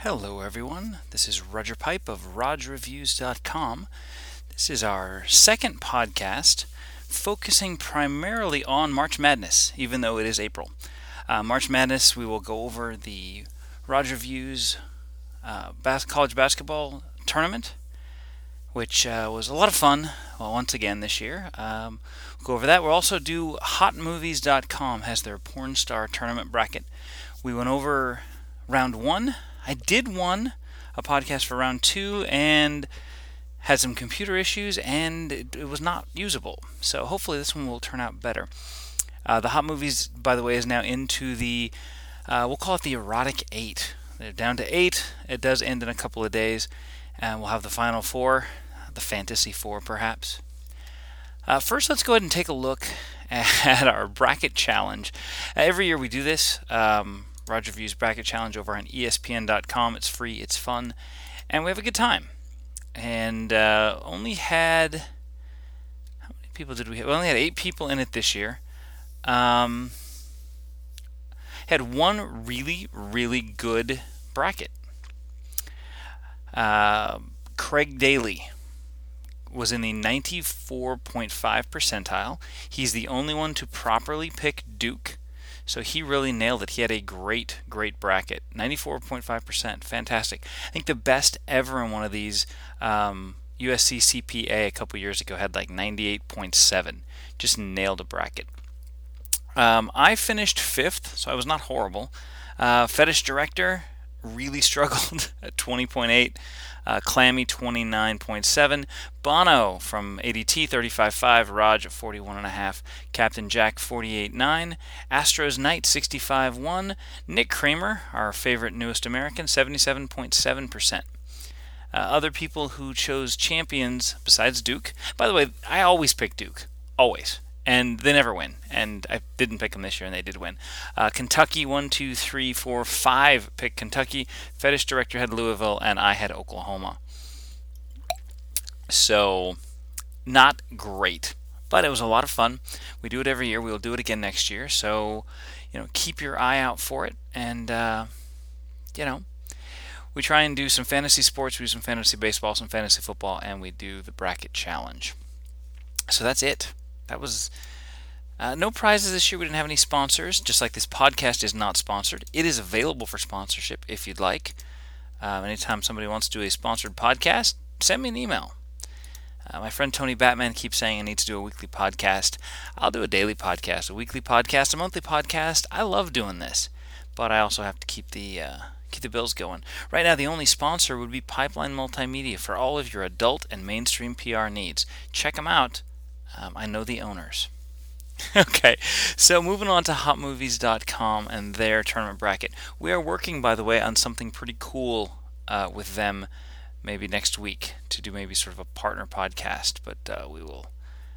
Hello, everyone. This is Roger Pipe of RodgeReviews.com. This is our second podcast focusing primarily on March Madness, even though it is April. March Madness, we will go over the Rodge Reviews college basketball tournament, which was a lot of fun, once again this year. We'll go over that. We'll also do HotMovies.com has their porn star tournament bracket. We went over round one. I did a podcast for round two and had some computer issues and it was not usable. So hopefully this one will turn out better. The Hot Movies, by the way, is now into the, we'll call it the Erotic 8. They're down to 8. It does end in a couple of days. And we'll have the final 4, the Fantasy 4 perhaps. First, let's go ahead and take a look at our bracket challenge. Every year we do this. Rodge Reviews Bracket Challenge over on ESPN.com. It's free, it's fun, and we have a good time. And only had, how many people did we have? We only had 8 people in it this year. Had one really, really good bracket. Craig Daly was in the 94.5 percentile. He's the only one to properly pick Duke. So he really nailed it. He had a great bracket. 94.5%. Fantastic. I think the best ever in one of these, USC CPA a couple years ago had like 98.7. Just nailed a bracket. I finished 5th, so I was not horrible. Fetish Director really struggled at 20.8. Clammy 29.7, Bono from ADT 35.5, Raj 41.5, Captain Jack 48.9, Astros Knight 65.1, Nick Kramer, our favorite newest American, 77.7%. Other people who chose champions besides Duke, by the way, I always pick Duke, always. And they never win. And I didn't pick them this year, and they did win. Kentucky, 1, 2, 3, 4, 5 picked Kentucky. Fetish Director had Louisville, and I had Oklahoma. So, not great. But it was a lot of fun. We do it every year. We will do it again next year. So, keep your eye out for it. And, we try and do some fantasy sports. We do some fantasy baseball, some fantasy football, and we do the bracket challenge. So that's it. That was no prizes this year. We didn't have any sponsors, just like this podcast is not sponsored. It is available for sponsorship if you'd like. Anytime somebody wants to do a sponsored podcast, send me an email. My friend Tony Batman keeps saying I need to do a weekly podcast. I'll do a daily podcast, a weekly podcast, a monthly podcast. I love doing this, but I also have to keep the bills going. Right now, the only sponsor would be Pipeline Multimedia for all of your adult and mainstream PR needs. Check them out. I know the owners. Okay, so moving on to HotMovies.com and their tournament bracket. We are working, by the way, on something pretty cool with them maybe next week to do maybe sort of a partner podcast, but we will,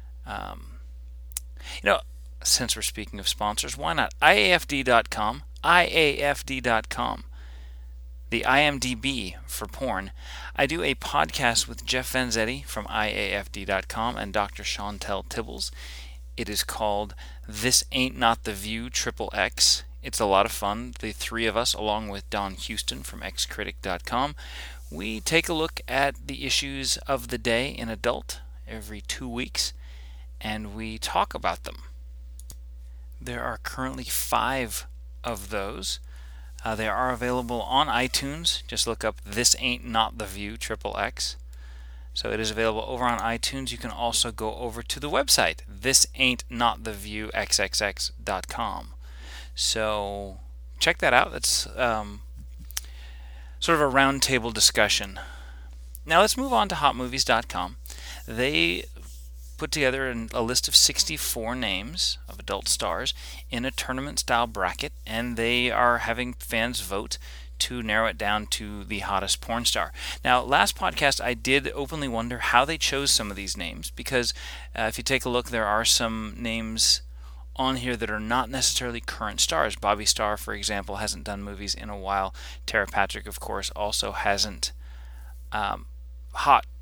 since we're speaking of sponsors, why not? IAFD.com, IAFD.com. The IMDb for porn. I do a podcast with Jeff Vanzetti from IAFD.com and Dr. Chantel Tibbles. It is called This Ain't Not the View XXX. It's a lot of fun. The three of us, along with Don Houston from xcritic.com, we take a look at the issues of the day in adult every 2 weeks, and we talk about them. There are currently 5 of those. They are available on iTunes. Just look up This Ain't Not the View XXX. So it is available over on iTunes. You can also go over to the website, thisaintnottheviewxxx.com. So check that out. That's sort of a roundtable discussion. Now let's move on to hotmovies.com. They put together a list of 64 names of adult stars in a tournament-style bracket, and they are having fans vote to narrow it down to the hottest porn star. Now, last podcast, I did openly wonder how they chose some of these names, because if you take a look, there are some names on here that are not necessarily current stars. Bobby Starr, for example, hasn't done movies in a while. Tara Patrick, of course, also hasn't hot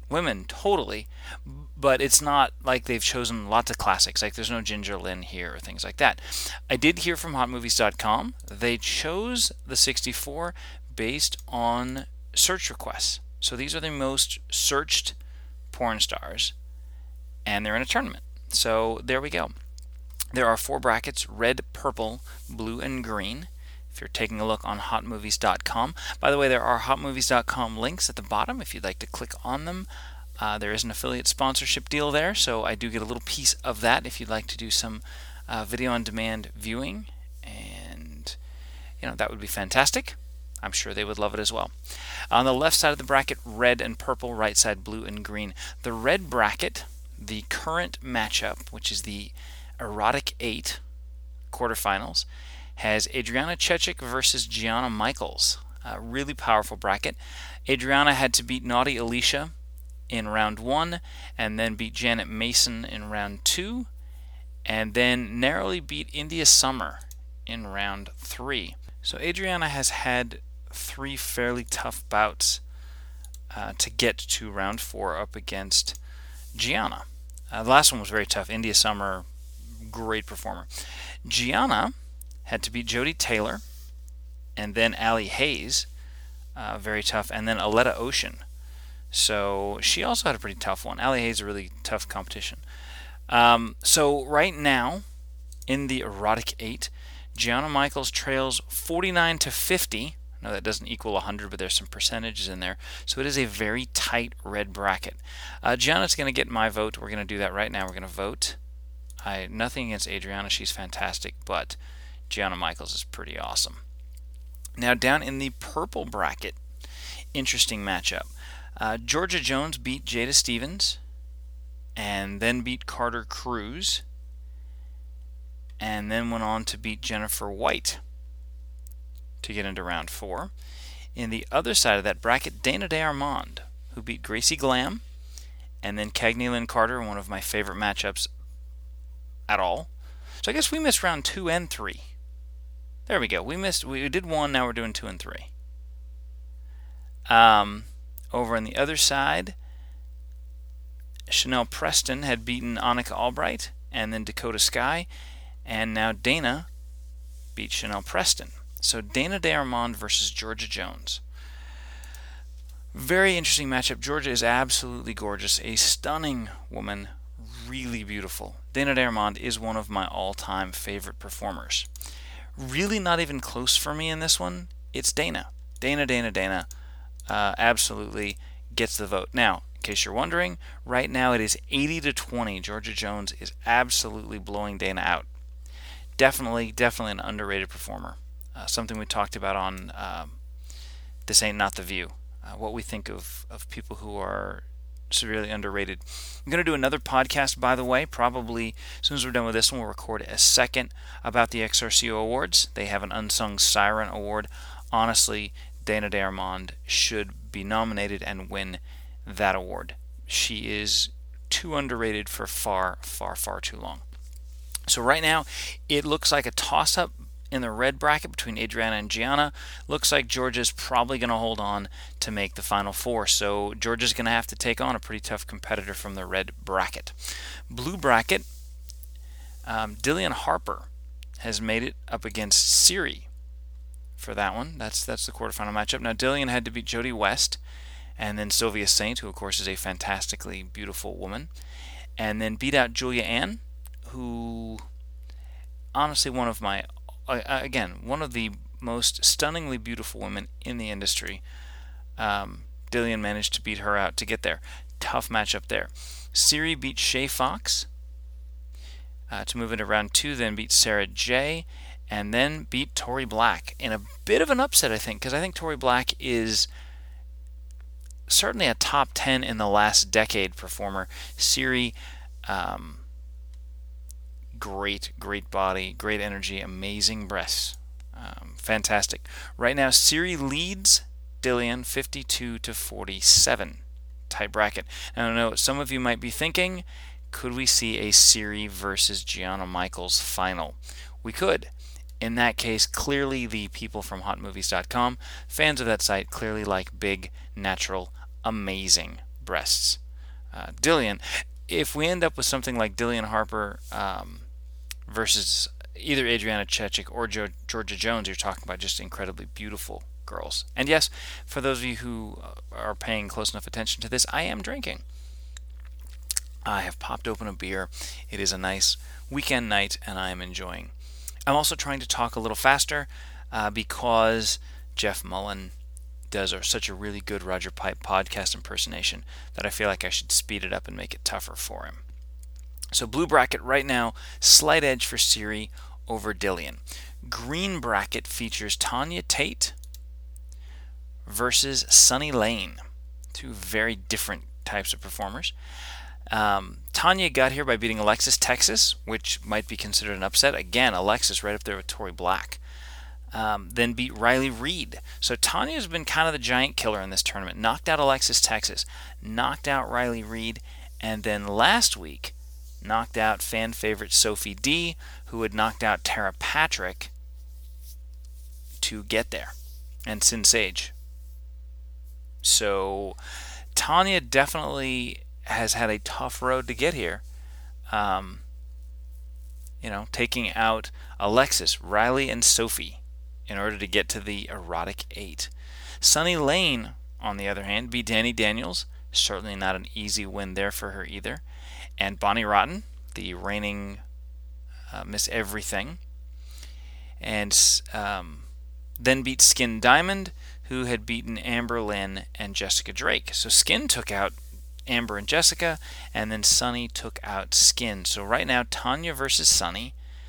women, totally. But it's not like they've chosen lots of classics. Like there's no Ginger Lynn here or things like that. I did hear from HotMovies.com. They chose the 64 based on search requests. So these are the most searched porn stars, and they're in a tournament. So there we go. There are 4 brackets: red, purple, blue, and green. If you're taking a look on HotMovies.com. By the way, there are HotMovies.com links at the bottom if you'd like to click on them. There is an affiliate sponsorship deal there, so I do get a little piece of that if you'd like to do some video on demand viewing, and that would be fantastic. I'm sure they would love it as well. On the left side of the bracket, red and purple, right side blue and green. The red bracket, the current matchup, which is the Erotic 8 quarterfinals, has Adriana Chechik versus Gianna Michaels. A really powerful bracket. Adriana had to beat Naughty Alicia in round 1, and then beat Janet Mason in round 2, and then narrowly beat India Summer in round 3. So Adriana has had 3 fairly tough bouts to get to round 4 up against Gianna. The last one was very tough. India Summer, great performer. Gianna had to beat Jodie Taylor, and then Allie Hayes, very tough, and then Aletta Ocean. So she also had a pretty tough one. Allie Hayes is a really tough competition. So right now, in the Erotic 8, Gianna Michaels trails 49 to 50. No, that doesn't equal 100, but there's some percentages in there. So it is a very tight red bracket. Gianna's going to get my vote. We're going to do that right now. We're going to vote. Nothing against Adriana. She's fantastic, but Gianna Michaels is pretty awesome. Now down in the purple bracket, interesting matchup. Georgia Jones beat Jada Stevens, and then beat Carter Cruz, and then went on to beat Jennifer White to get into round 4. In the other side of that bracket, Dana DeArmond, who beat Gracie Glam, and then Cagney Lynn Carter, one of my favorite matchups at all. So I guess we missed round 2 and 3. There we go. We did 1, now we're doing 2 and 3. Over on the other side, Chanel Preston had beaten Annika Albright and then Dakota Sky, and now Dana beat Chanel Preston. So Dana DeArmond versus Georgia Jones. Very interesting matchup. Georgia is absolutely gorgeous, a stunning woman, really beautiful. Dana DeArmond is one of my all-time favorite performers. Really not even close for me in this one. It's Dana. Dana absolutely gets the vote. Now, in case you're wondering, right now it is 80 to 20. Georgia Jones is absolutely blowing Dana out. Definitely an underrated performer. Something we talked about on This Ain't Not the View. What we think of people who are severely underrated. I'm going to do another podcast, by the way. Probably as soon as we're done with this one, we'll record a second about the XRCO Awards. They have an Unsung Siren Award. Honestly, Dana DeArmond should be nominated and win that award. She is too underrated for far too long. So right now, it looks like a toss-up in the red bracket between Adriana and Gianna. Looks like Georgia's probably going to hold on to make the Final Four. So Georgia's going to have to take on a pretty tough competitor from the red bracket. Blue bracket, Dillian Harper has made it up against Siri for that one. That's the quarterfinal matchup. Now Dillian had to beat Jodie West, and then Sylvia Saint, who of course is a fantastically beautiful woman, and then beat out Julia Ann, who honestly one of the most stunningly beautiful women in the industry. Dillian managed to beat her out to get there. Tough matchup there. Siri beat Shay Fox to move into round 2, then beat Sarah J, and then beat Tori Black in a bit of an upset, I think, because I think Tori Black is certainly a top 10 in the last decade performer. Siri, great body, great energy, amazing breasts. Fantastic. Right now, Siri leads Dillian 52 to 47. Tight bracket. Now, I know some of you might be thinking, could we see a Siri versus Gianna Michaels final? We could. In that case, clearly the people from HotMovies.com, fans of that site, clearly like big, natural, amazing breasts. Dillian. If we end up with something like Dillian Harper versus either Adriana Chechik or Georgia Jones, you're talking about just incredibly beautiful girls. And yes, for those of you who are paying close enough attention to this, I am drinking. I have popped open a beer. It is a nice weekend night, and I am enjoying. I'm also trying to talk a little faster because Jeff Mullen does such a really good Roger Pipe podcast impersonation that I feel like I should speed it up and make it tougher for him. So blue bracket right now, slight edge for Cirie over Dillian. Green bracket features Tanya Tate versus Sunny Lane. Two very different types of performers. Tanya got here by beating Alexis Texas, which might be considered an upset. Again, Alexis right up there with Tori Black. Then beat Riley Reid. So Tanya's been kind of the giant killer in this tournament. Knocked out Alexis Texas, knocked out Riley Reid, and then last week knocked out fan favorite Sophie D, who had knocked out Tara Patrick to get there, and Sin Sage. So Tanya definitely has had a tough road to get here. Taking out Alexis, Riley, and Sophie in order to get to the erotic 8. Sunny Lane, on the other hand, beat Danny Daniels. Certainly not an easy win there for her either. And Bonnie Rotten, the reigning Miss Everything. And then beat Skin Diamond, who had beaten Amber Lynn and Jessica Drake. So Skin took out Amber and Jessica, and then Sunny took out Skin. So right now, Tanya versus Sunny.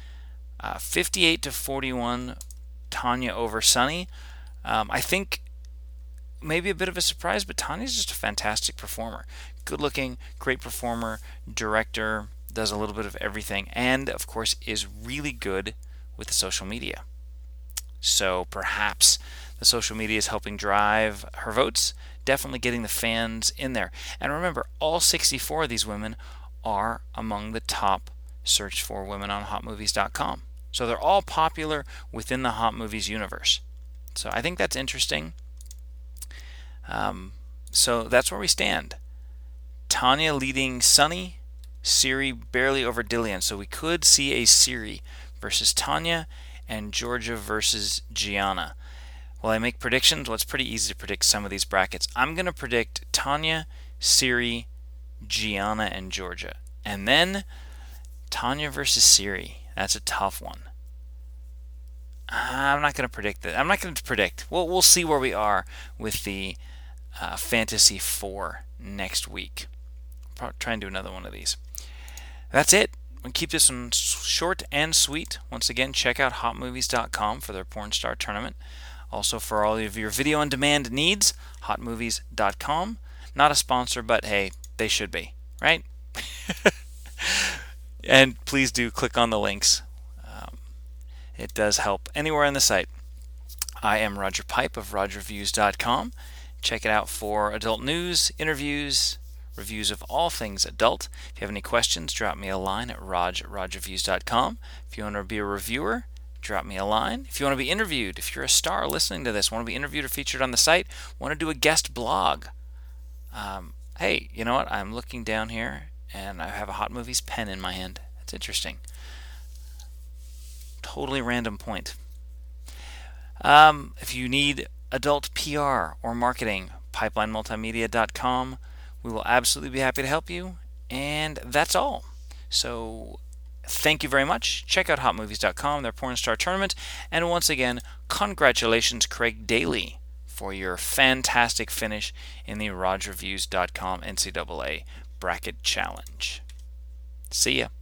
58-41, Tanya over Sunny. I think maybe a bit of a surprise, but Tanya's just a fantastic performer. Good looking, great performer, director, does a little bit of everything, and of course is really good with the social media. So perhaps the social media is helping drive her votes, definitely getting the fans in there. And remember, all 64 of these women are among the top searched for women on HotMovies.com. So they're all popular within the Hot Movies universe. So I think that's interesting. So that's where we stand. Tanya leading Sunny, Cirie barely over Dillian. So we could see a Cirie versus Tanya and Georgia versus Gianna. Will I make predictions? Well, it's pretty easy to predict some of these brackets. I'm going to predict Tanya, Cirie, Gianna, and Georgia. And then Tanya versus Cirie. That's a tough one. I'm not going to predict that. I'm not going to predict. We'll see where we are with the Fantasy 4 next week. I'll try and do another one of these. That's it. We'll keep this one short and sweet. Once again, check out HotMovies.com for their Porn Star Tournament. Also, for all of your video on demand needs, HotMovies.com. Not a sponsor, but hey, they should be, right? And please do click on the links. It does help anywhere on the site. I am Roger Pipe of RodReviews.com. Check it out for adult news, interviews, reviews of all things adult. If you have any questions, drop me a line at RodReviews.com. If you want to be a reviewer, drop me a line. If you want to be interviewed, if you're a star listening to this, want to be interviewed or featured on the site, want to do a guest blog, hey, you know what? I'm looking down here and I have a Hot Movies pen in my hand. That's interesting. Totally random point. If you need adult PR or marketing, pipelinemultimedia.com. We will absolutely be happy to help you. And that's all. So thank you very much. Check out hotmovies.com, their Porn Star Tournament. And once again, congratulations, Craig Daly, for your fantastic finish in the RodReviews.com NCAA Bracket Challenge. See ya.